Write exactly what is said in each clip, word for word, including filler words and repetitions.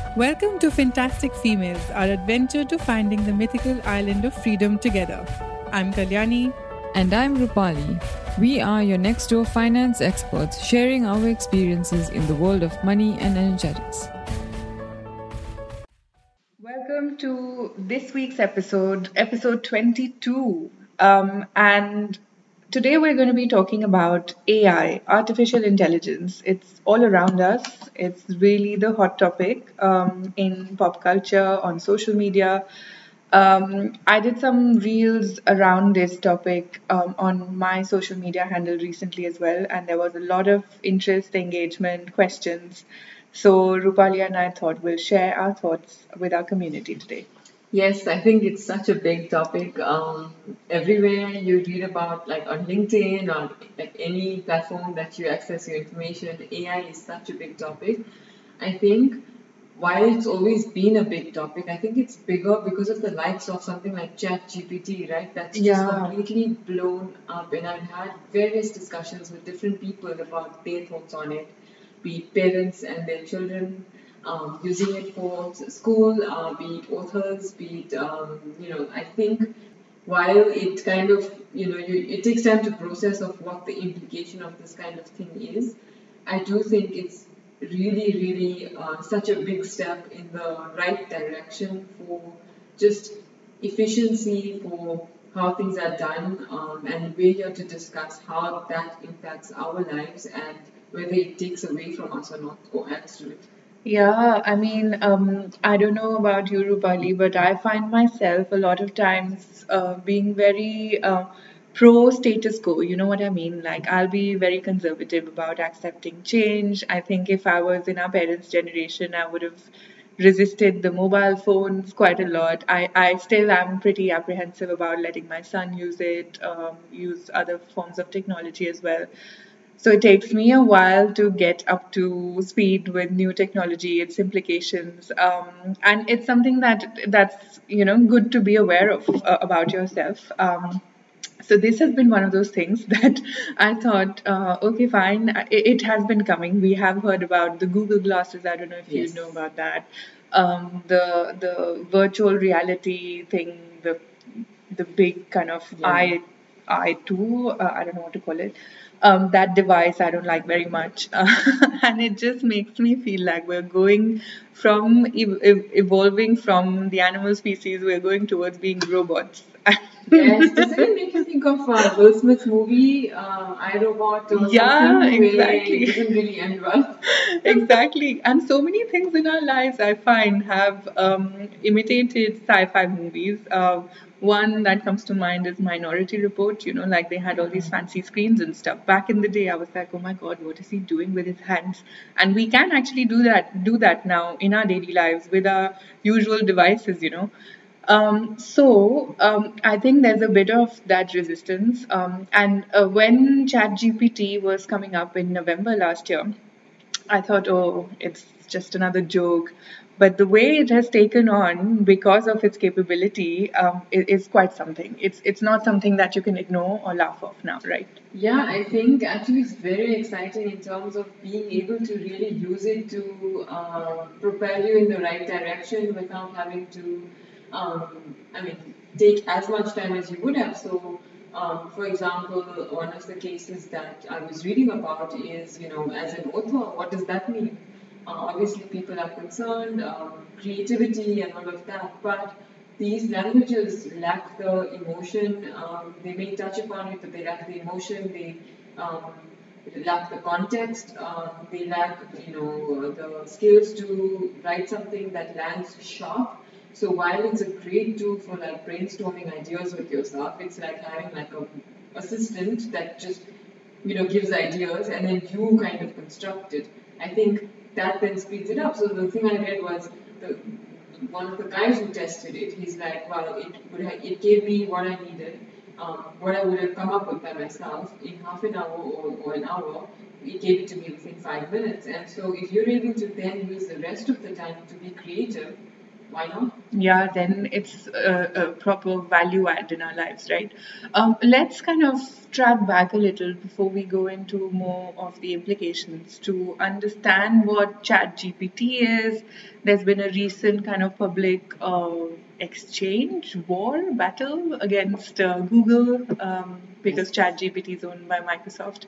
Welcome to Fantastic Females, our adventure to finding the mythical island of freedom together. I'm Kalyani. And I'm Rupali. We are your next door finance experts sharing our experiences in the world of money and energetics. Welcome to this week's episode, episode twenty-two. Um, and today we're going to be talking about A I, artificial intelligence. It's all around us. It's really the hot topic um, in pop culture, on social media. Um, I did some reels around this topic um, on my social media handle recently as well, and there was a lot of interest, engagement, questions. So, Rupali and I thought we'll share our thoughts with our community today. Yes, I think it's such a big topic. Um, everywhere you read about, like on LinkedIn or like any platform that you access your information, A I is such a big topic. I think while it's always been a big topic, I think it's bigger because of the likes of something like ChatGPT, right? That's just Yeah. completely blown up, and I've had various discussions with different people about their thoughts on it, be it parents and their children um, using it for s- school, uh, be it authors, be it, um, you know, I think while it kind of, you know, you, it takes time to process of what the implication of this kind of thing is, I do think it's really, really uh, such a big step in the right direction for just efficiency, for how things are done, um, and we're here to discuss how that impacts our lives and whether it takes away from us or not, or adds to it. Yeah, I mean, um, I don't know about you, Rupali, but I find myself a lot of times uh, being very uh, pro status quo. You know what I mean? Like, I'll be very conservative about accepting change. I think if I was in our parents' generation, I would have resisted the mobile phones quite a lot. I, I still am pretty apprehensive about letting my son use it, um, use other forms of technology as well. So it takes me a while to get up to speed with new technology, its implications, um, and it's something that that's you know good to be aware of uh, about yourself. Um, so this has been one of those things that I thought, uh, okay, fine, it, it has been coming. We have heard about the Google glasses. I don't know if you Yes. know about that. Um, the the virtual reality thing, the the big kind of Yeah. eye eye two. Uh, I don't know what to call it. Um, that device I don't like very much, uh, and it just makes me feel like we're going from ev- ev- evolving from the animal species. We're going towards being robots. Yes, doesn't it make you think of uh, Will Smith's movie, uh, I, Robot, or Yeah, something, where it exactly. doesn't really end well? Exactly. And so many things in our lives, I find, have um, imitated sci fi movies. Uh, one that comes to mind is Minority Report. You know, like they had all these fancy screens and stuff. Back in the day, I was like, oh my God, what is he doing with his hands? And we can actually do that, do that now in our daily lives with our usual devices, you know. Um, so um, I think there's a bit of that resistance. Um, and uh, when ChatGPT was coming up in November last year, I thought, oh, it's just another joke. But the way it has taken on because of its capability um, i- is quite something. It's it's not something that you can ignore or laugh off now, right? Yeah, I think actually it's very exciting in terms of being able to really use it to uh, propel you in the right direction without having to, um, I mean, take as much time as you would have. So, um, for example, one of the cases that I was reading about is, you know, as an author, what does that mean? Uh, obviously, people are concerned, um, creativity and all of that, but these languages lack the emotion. Um, they may touch upon it, but they lack the emotion. They um, lack the context. Um, they lack, you know, the skills to write something that lands sharp. So while it's a great tool for like brainstorming ideas with yourself, it's like having like a assistant that just you know gives ideas and then you kind of construct it. I think that then speeds it up. So the thing I read was the one of the guys who tested it. He's like, well, it would ha- it gave me what I needed, um, what I would have come up with by myself in half an hour or, or an hour. It gave it to me within five minutes. And so if you're able to then use the rest of the time to be creative, why not? Yeah, then it's a, a proper value add in our lives, right? Um, let's kind of track back a little before we go into more of the implications to understand what ChatGPT is. There's been a recent kind of public uh, exchange war battle against uh, Google um, because ChatGPT is owned by Microsoft.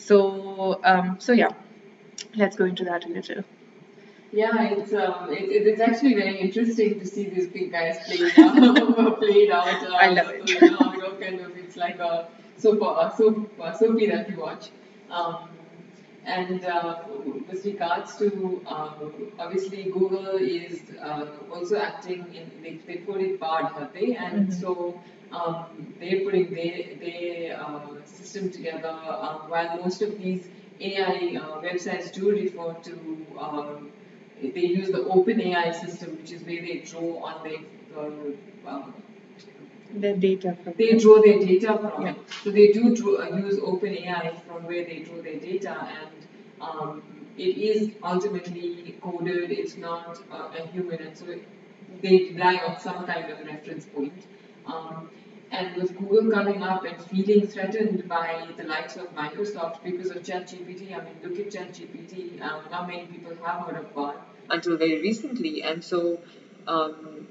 So, um, so yeah, let's go into that a little. Yeah, it's um, it, it- it's actually very interesting to see these big guys played out, played out. Uh, I love it. You know, you know, kind of, it's like a soap, a soap, a soapy that you watch. Um, and uh, with regards to um, obviously Google is uh, also acting in they, they put it Bard, have they? And Mhm. so um, they're putting their their uh, system together. Uh, while most of these A I uh, websites do refer to um, they use the OpenAI system, which is where they draw on their uh, um, The data from they draw their data from Yeah. it. So they do draw, uh, use OpenAI from where they draw their data, and um, it is ultimately coded. It's not uh, a human, and so they rely on some kind of reference point. Um, and with Google coming up and feeling threatened by the likes of Microsoft because of ChatGPT, I mean, look at ChatGPT. Um, not many people have heard of Bard until very recently, and so um,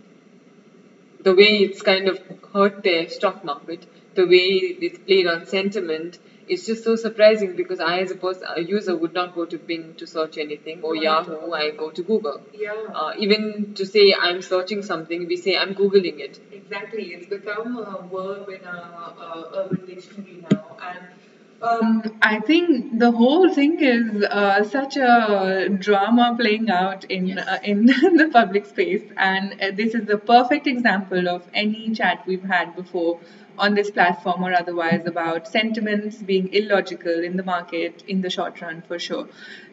the way it's kind of hurt their stock market, the way it's played on sentiment, is just so surprising because I, as a person, a user, would not go to Bing to search anything or Yahoo. I go to Google. Yeah. Uh, even to say I'm searching something, we say I'm googling it. Exactly, it's become a verb in our uh, urban dictionary now, and um, I think the whole thing is uh, such a drama playing out in uh, in the public space, and uh, this is the perfect example of any chat we've had before on this platform or otherwise about sentiments being illogical in the market in the short run for sure.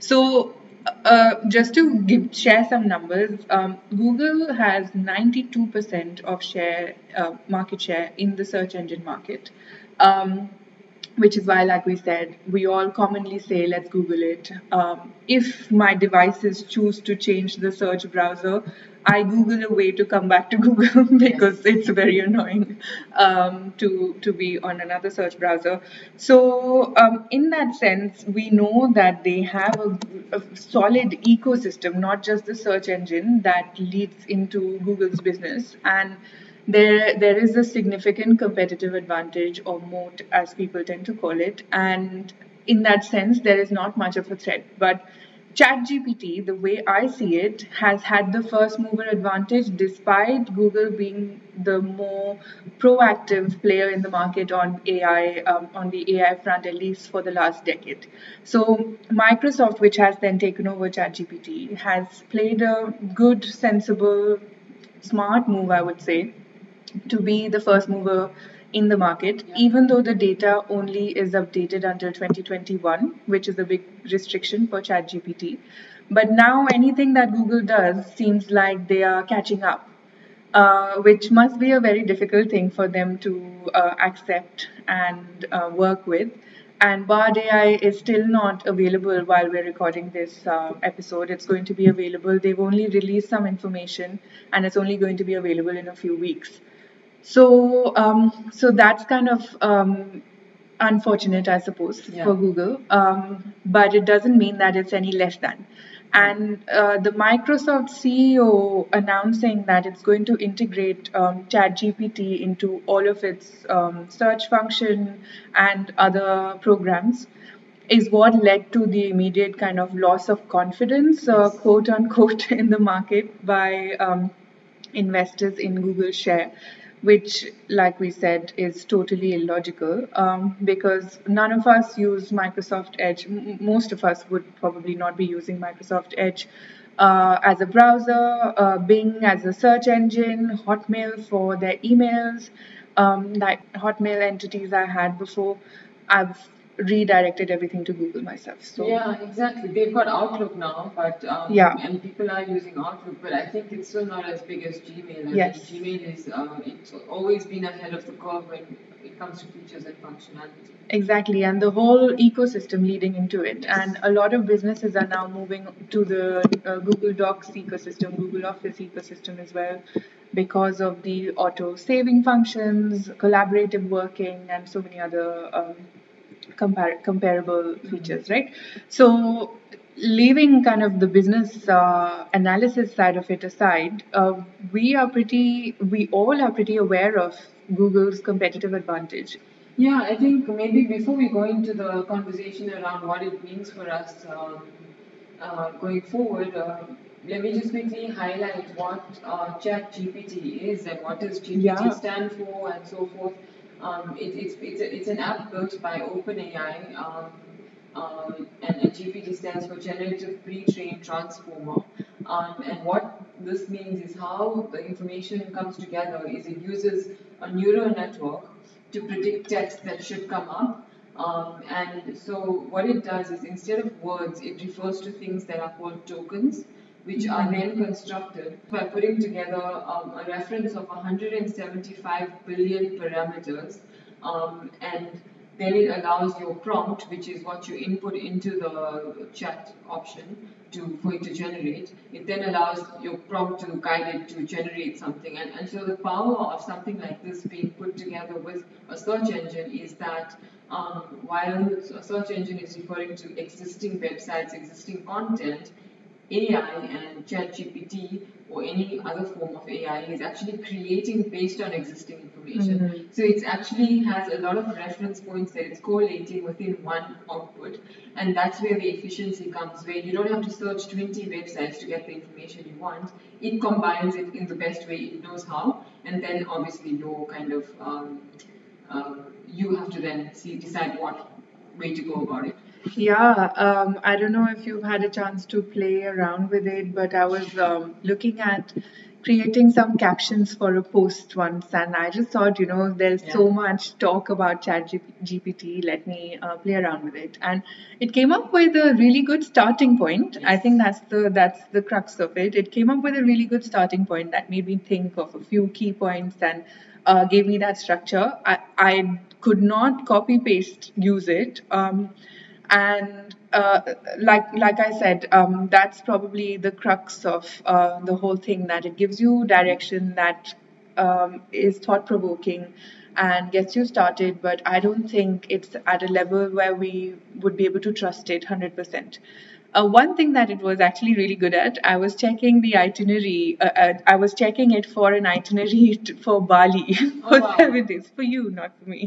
So uh, just to give share some numbers, um, Google has ninety-two percent of share uh, market share in the search engine market. Um, which is why, like we said, we all commonly say, let's Google it. Um, if my devices choose to change the search browser, I Google a way to come back to Google because it's very annoying um, to, to be on another search browser. So, um, in that sense, we know that they have a, a solid ecosystem, not just the search engine that leads into Google's business. And there there is a significant competitive advantage or moat, as people tend to call it, and in that sense there is not much of a threat. But ChatGPT, the way I see it, has had the first mover advantage despite Google being the more proactive player in the market on A I, um, on the A I front, at least for the last decade. So Microsoft, which has then taken over ChatGPT, has played a good, sensible, smart move, I would say, to be the first mover in the market, even though the data only is updated until twenty twenty-one, which is a big restriction for ChatGPT. But now anything that Google does seems like they are catching up, uh, which must be a very difficult thing for them to uh, accept and uh, work with. And Bard A I is still not available while we're recording this uh, episode. It's going to be available. They've only released some information, and it's only going to be available in a few weeks. So, um, so that's kind of um, unfortunate, I suppose, Yeah. for Google. Um, but it doesn't mean that it's any less than. And uh, the Microsoft C E O announcing that it's going to integrate um, ChatGPT into all of its um, search function and other programs is what led to the immediate kind of loss of confidence, uh, quote unquote, in the market by um, investors in Google share, which, like we said, is totally illogical um, because none of us use Microsoft Edge. M- most of us would probably not be using Microsoft Edge uh, as a browser, uh, Bing as a search engine, Hotmail for their emails, um, like Hotmail entities I had before. I've redirected everything to Google myself. So Yeah, exactly. They've got Outlook now, but um, yeah, and people are using Outlook, but I think it's still not as big as Gmail. I yes. mean, Gmail is uh, it's always been ahead of the curve when it comes to features and functionality. Exactly, and the whole ecosystem leading into it. Yes. And a lot of businesses are now moving to the uh, Google Docs ecosystem, Google Office ecosystem as well, because of the auto saving functions, collaborative working, and so many other um, compar- comparable features, right? So, leaving kind of the business uh, analysis side of it aside, uh, we are pretty, we all are pretty aware of Google's competitive advantage. Yeah, I think maybe before we go into the conversation around what it means for us um, uh, going forward, uh, let me just quickly highlight what uh, ChatGPT is and what does G P T Yeah. stand for and so forth. Um, it, it's, it's, a, it's an app built by OpenAI, um, um, and, and G P T stands for Generative Pre-trained Transformer. Um, and what this means is how the information comes together is it uses a neural network to predict text that should come up. Um, and so what it does is instead of words, it refers to things that are called tokens, which are then constructed by putting together um, a reference of one hundred seventy-five billion parameters, um, and then it allows your prompt, which is what you input into the chat option to for it to generate. It then allows your prompt to guide it to generate something. And, and so the power of something like this being put together with a search engine is that um, while a search engine is referring to existing websites, existing content, A I and ChatGPT or any other form of A I is actually creating based on existing information. Mhm. So it actually has a lot of reference points that it's collating within one output, and that's where the efficiency comes. Where you don't have to search twenty websites to get the information you want. It combines it in the best way it knows how, and then obviously your kind of um, um, you have to then see decide what way to go about it. Yeah, um, I don't know if you've had a chance to play around with it, but I was um, looking at creating some captions for a post once, and I just thought, you know, there's so Yeah. much talk about ChatGPT. Let me uh, play around with it, and it came up with a really good starting point. I think that's the that's the crux of it. It came up with a really good starting point that made me think of a few key points and uh, gave me that structure. I I could not copy paste use it. Um, and uh, like like I said, um, that's probably the crux of uh, the whole thing. That it gives you direction that um, is thought provoking and gets you started. But I don't think it's at a level where we would be able to trust it one hundred percent. Uh, one thing that it was actually really good at, I was checking the itinerary. Uh, uh, I was checking it for an itinerary t- for Bali Oh, for wow. seven days. For you, not for me.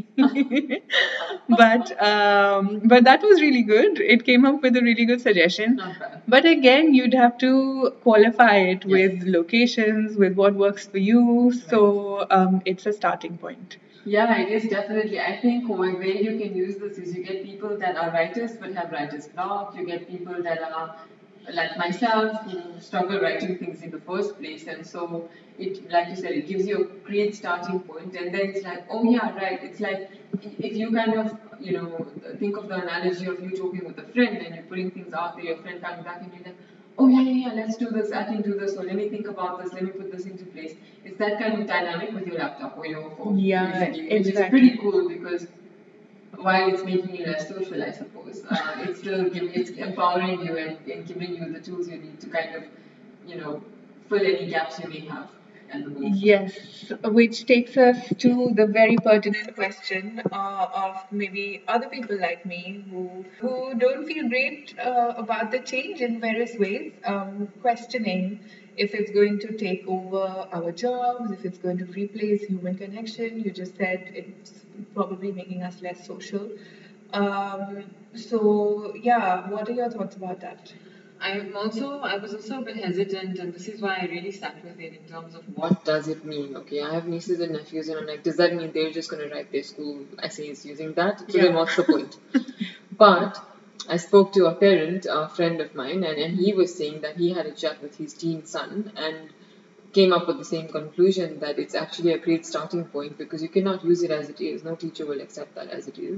but um, but that was really good. It came up with a really good suggestion. Not bad. But again, you'd have to qualify it Yes. with locations, with what works for you. So um, it's a starting point. Yeah, it is definitely. I think one way you can use this is you get people that are writers but have writer's block. You get people that are like myself who struggle writing things in the first place, and so it, like you said, it gives you a great starting point, and then it's like, oh yeah, right. It's like if you kind of, you know, think of the analogy of you talking with a friend and you're putting things out there, your friend coming back and you're like, oh yeah, yeah, yeah, let's do this, I can do this, or let me think about this, let me put this into place. It's that kind of dynamic with your laptop or your phone, Yeah, basically, which is exactly. pretty cool because while it's making you less social, I suppose, uh, it's still giving, it's empowering you and, and giving you the tools you need to kind of, you know, fill any gaps you may have at the moment. Yes, which takes us to the very pertinent question uh, of maybe other people like me who who don't feel great uh, about the change in various ways, um, questioning if it's going to take over our jobs, if it's going to replace human connection. You just said it's probably making us less social. Um, so yeah, what are your thoughts about that? I'm also, I was also a bit hesitant, and this is why I really sat with it in terms of what does it mean? Okay, I have nieces and nephews, and I'm like, does that mean they're just going to write their school essays using that? So then Yeah. what's the point? But I spoke to a parent, a friend of mine, and, and he was saying that he had a chat with his teen son and came up with the same conclusion that it's actually a great starting point because you cannot use it as it is. No teacher will accept that as it is.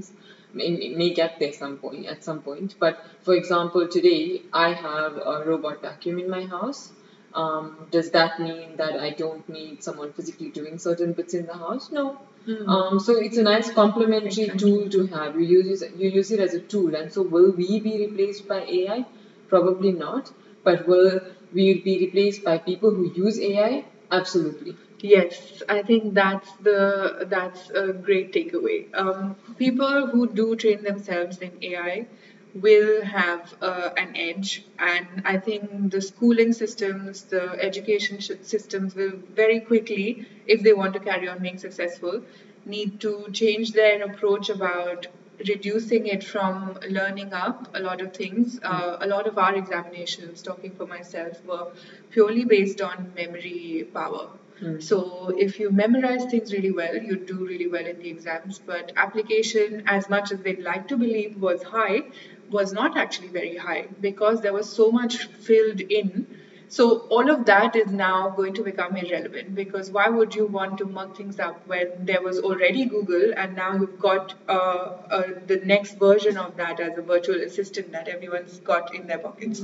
may, may get there some point at some point. But for example, today I have a robot vacuum in my house. Um, does that mean that I don't need someone physically doing certain bits in the house? No. Um, so it's a nice complementary tool to have. You use it, you use it as a tool, and so will we be replaced by A I? Probably not. But will we be replaced by people who use A I? Absolutely. Yes, I think that's the that's a great takeaway. Um, people who do train themselves in A I will have uh, an edge, and I think the schooling systems, the education sh- systems will very quickly, if they want to carry on being successful, need to change their approach about reducing it from learning up a lot of things. Uh, a lot of our examinations, talking for myself, were purely based on memory power. Mm. So if you memorize things really well, you do really well in the exams. But application, as much as they'd like to believe was high, was not actually very high because there was so much filled in. So all of that is now going to become irrelevant because why would you want to mug things up when there was already Google and now you've got uh, uh, the next version of that as a virtual assistant that everyone's got in their pockets.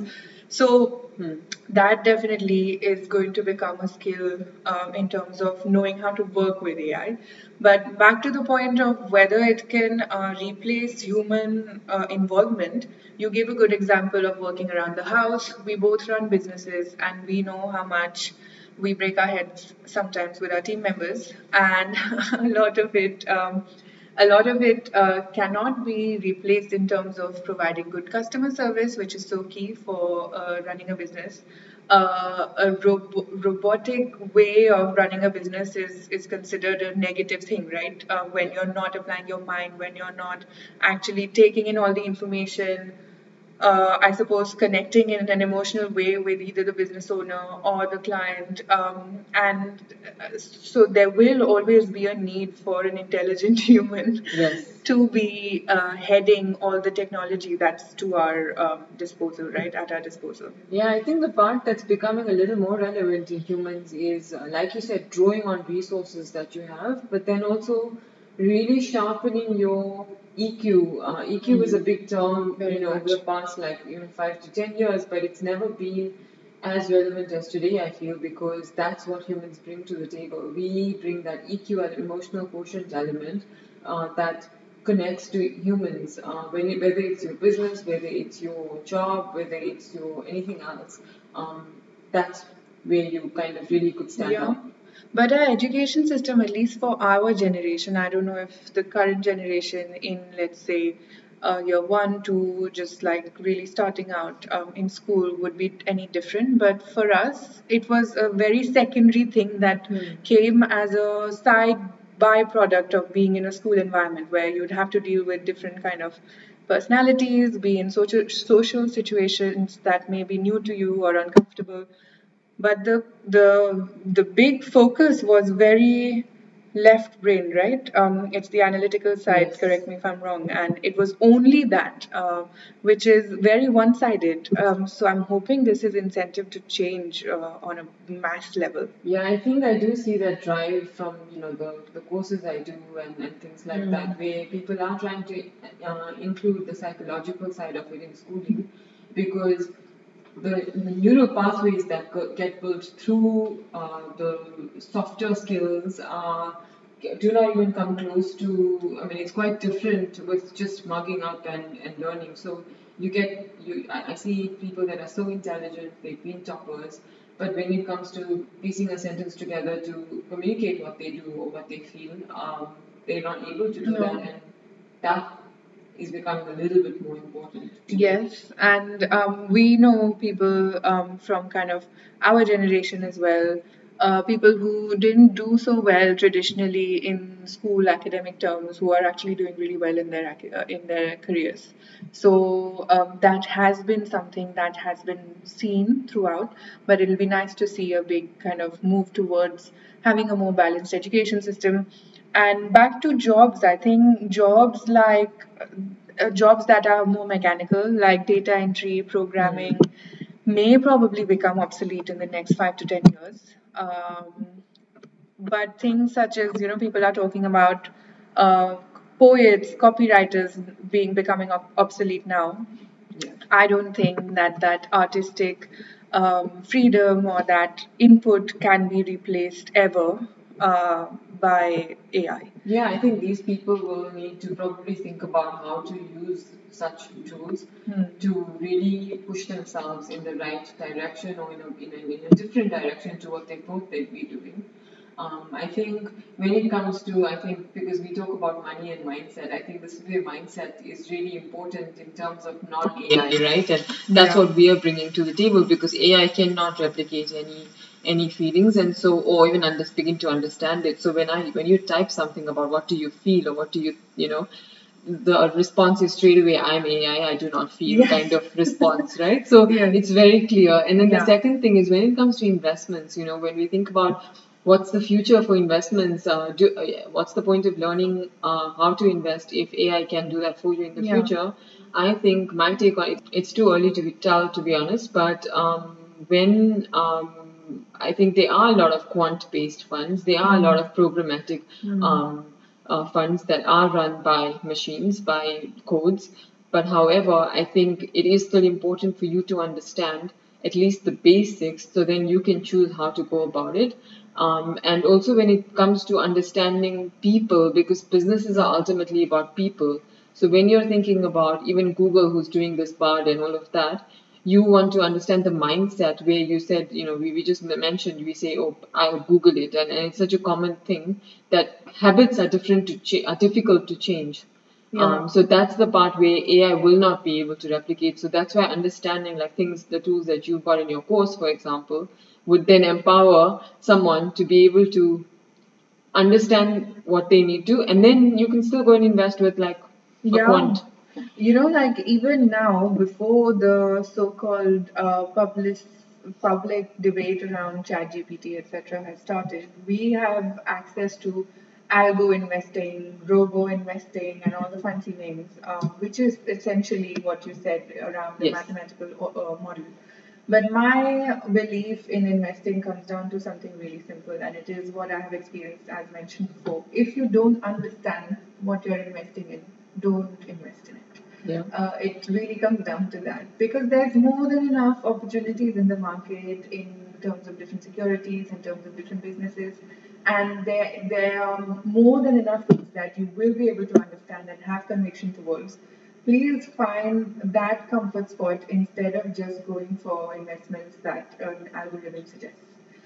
So hmm. that definitely is going to become a skill um, in terms of knowing how to work with A I. But back to the point of whether it can uh, replace human uh, involvement, you gave a good example of working around the house. We both run businesses and we know how much we break our heads sometimes with our team members, and a lot of it. Um, a lot of it uh, cannot be replaced in terms of providing good customer service, which is so key for uh, running a business. Uh, a robo- robotic way of running a business is, is considered a negative thing, right? Uh, when you're not applying your mind, when you're not actually taking in all the information, uh, I suppose, connecting in an emotional way with either the business owner or the client. Um, and uh, so there will always be a need for an intelligent human Yes. to be uh, heading all the technology that's to our um, disposal, right? At our disposal. Yeah, I think the part that's becoming a little more relevant in humans is, uh, like you said, drawing on resources that you have, but then also really sharpening your E Q. Uh, E Q is a big term, Very you know, over much. the past like you know five to ten years, but it's never been as relevant as today. I feel because that's what humans bring to the table. We bring that E Q, an emotional quotient element uh, that connects to humans. Uh, when it, whether it's your business, whether it's your job, whether it's your anything else, um, that's where you kind of really could stand Yeah. out. But our education system, at least for our generation, I don't know if the current generation in, let's say, uh, year one, two, just like really starting out um, in school would be any different. But for us, it was a very secondary thing that Hmm. came as a side byproduct of being in a school environment where you'd have to deal with different kind of personalities, be in social social situations that may be new to you or uncomfortable, but the the the big focus was very left brain, right? Um, it's the analytical side. Yes. Correct me if I'm wrong. And it was only that, uh, which is very one-sided. Um, so I'm hoping this is incentive to change uh, on a mass level. Yeah, I think I do see that drive from you know the, the courses I do and, and things like that, where people are trying to uh, include the psychological side of it in schooling, because the, the neural pathways that go, get built through uh, the softer skills are do not even come close to. I mean, it's quite different with just mugging up and, and learning. So you get you. I, I see people that are so intelligent, they've been toppers, but when it comes to piecing a sentence together to communicate what they do or what they feel, um, they're not able to do No. that, and that is becoming a little bit more important. Yes, and um, we know people um, from kind of our generation as well, uh, people who didn't do so well traditionally in school academic terms, who are actually doing really well in their ac- uh, in their careers. So um, that has been something that has been seen throughout, but it'll be nice to see a big kind of move towards having a more balanced education system. And back to jobs, I think jobs like uh, jobs that are more mechanical, like data entry, programming, may probably become obsolete in the next five to ten years. Um, but things such as, you know, people are talking about uh, poets, copywriters being becoming ob- obsolete now. Yeah. I don't think that that artistic um, freedom or that input can be replaced ever uh, by A I. Yeah, I think these people will need to probably think about how to use such tools Hmm. to really push themselves in the right direction or in a, in a, in a different direction to what they thought they'd be doing. Um, I think when it comes to, I think because we talk about money and mindset, I think this way mindset is really important in terms of not A I, right? And that's Yeah. what we are bringing to the table because A I cannot replicate any any feelings and so or even under, begin to understand it. So when I when you type something about what do you feel or what do you you know the response is straight away I'm A I, I I do not feel Yes. kind of response, right? So Yes. it's very clear. And then the Yeah. second thing is when it comes to investments, you know, when we think about what's the future for investments, uh, do, uh, what's the point of learning uh, how to invest if A I can do that for you in the Yeah. future? I think my take on it, it's too early to be tell, to be honest, but um, when um, I think there are a lot of quant-based funds, there are a lot of programmatic Hmm. um, uh, funds that are run by machines, by codes. But however, I think it is still important for you to understand at least the basics so then you can choose how to go about it. Um, and also when it comes to understanding people, because businesses are ultimately about people. So when you're thinking about even Google who's doing this Bard and all of that, you want to understand the mindset where you said, you know, we, we just mentioned, we say, oh, I'll Google it. And, and it's such a common thing that habits are different to cha- are difficult to change. Yeah. Um, so that's the part where A I will not be able to replicate. So that's why understanding like things, the tools that you got in your course, for example, would then empower someone to be able to understand what they need to, and then you can still go and invest with like a Yeah. quant. You know, like even now, before the so-called uh, public public debate around ChatGPT, et cetera, has started, we have access to algo investing, robo investing, and all the fancy names, um, which is essentially what you said around the Yes. mathematical uh, model. But my belief in investing comes down to something really simple, and it is what I have experienced, as mentioned before. If you don't understand what you're investing in, don't invest in it. Yeah. Uh, it really comes down to that because there's more than enough opportunities in the market in terms of different securities, in terms of different businesses, and there there are more than enough things that you will be able to understand and have conviction towards. Please find that comfort spot instead of just going for investments that an algorithm suggests.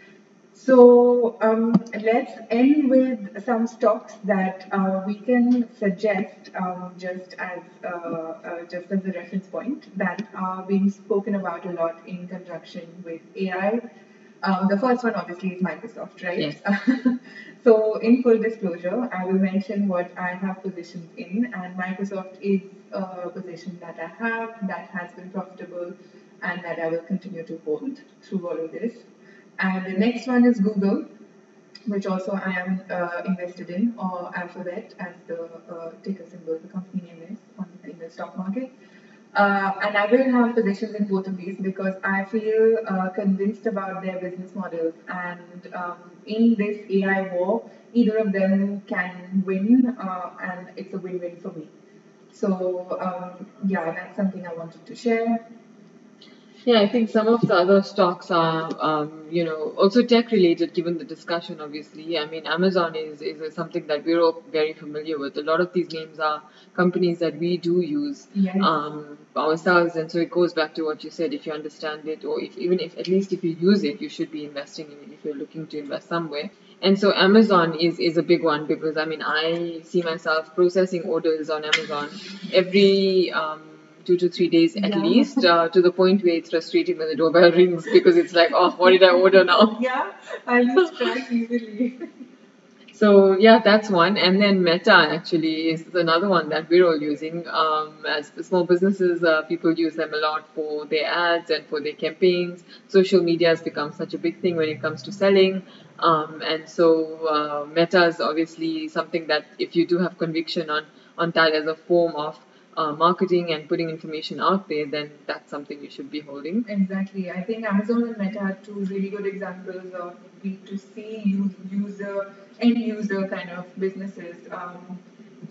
So um, let's end with some stocks that uh, we can suggest um, just as uh, uh, just as a reference point that are being spoken about a lot in conjunction with A I. Um, the first one obviously is Microsoft, right? Yes. So in full disclosure, I will mention what I have positions in, and Microsoft is a position that I have that has been profitable and that I will continue to hold through all of this. And the next one is Google, which also I am uh, invested in, or Alphabet as the uh, ticker symbol, the company name is on in the stock market. Uh, and I will have positions in both of these because I feel uh, convinced about their business models. And um, in this A I war, either of them can win, uh, and it's a win-win for me. So um, yeah, that's something I wanted to share. Yeah, I think some of the other stocks are, um, you know, also tech related, given the discussion, obviously. I mean, Amazon is, is something that we're all very familiar with. A lot of these names are companies that we do use Yes. um, ourselves. And so it goes back to what you said. If you understand it, or if even if at least if you use it, you should be investing in it if you're looking to invest somewhere. And so Amazon is, is a big one because, I mean, I see myself processing orders on Amazon every um, two to three days at Yeah. least, uh, to the point where it's frustrating when the doorbell rings because it's like, oh, what did I order now? Yeah, I lose track easily. So yeah, that's one. And then Meta actually is another one that we're all using. Um, as the small businesses, uh, people use them a lot for their ads and for their campaigns. Social media has become such a big thing when it comes to selling. Um, and so uh, Meta is obviously something that if you do have conviction on on that as a form of uh, marketing and putting information out there, then that's something you should be holding. Exactly. I think Amazon and Meta are two really good examples of B two C u- user end user kind of businesses. Um,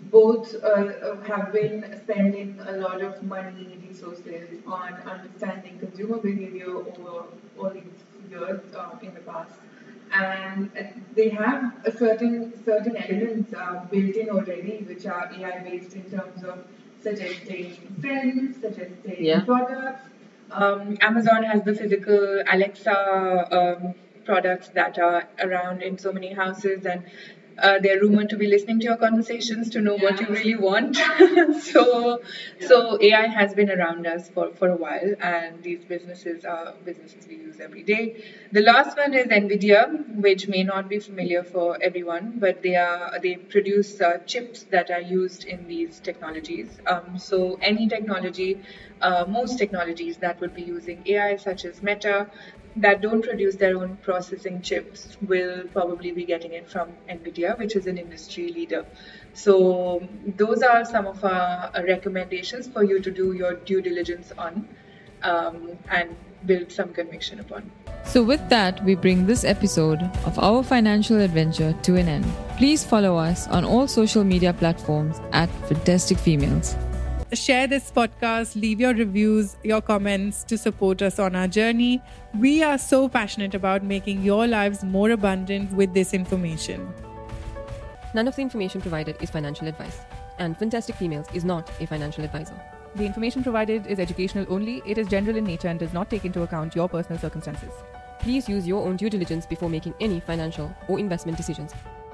both uh, uh, have been spending a lot of money, resources on understanding consumer behavior over all these years uh, in the past. And uh, they have a certain certain elements uh, built in already, which are A I based in terms of suggesting trends, suggesting Yeah. products. Um, Amazon has the physical Alexa um, products that are around in so many houses, and uh, they're rumored to be listening to your conversations to know what you Yeah. really want. so, so A I has been around us for, for a while, and these businesses are businesses we use every day. The last one is Nvidia, which may not be familiar for everyone, but they are they produce uh, chips that are used in these technologies. Um, so any technology, uh, most technologies that would be using A I, such as Meta, that don't produce their own processing chips will probably be getting it from Nvidia, which is an industry leader. So those are some of our uh, recommendations for you to do your due diligence on um, and build some conviction upon. So, with that, we bring this episode of our financial adventure to an end. Please follow us on all social media platforms at Fantastic Females. Share this podcast, leave your reviews, your comments to support us on our journey. We are so passionate about making your lives more abundant with this information. None of the information provided is financial advice, and Fantastic Females is not a financial advisor. The information provided is educational only. It is general in nature and does not take into account your personal circumstances. Please use your own due diligence before making any financial or investment decisions.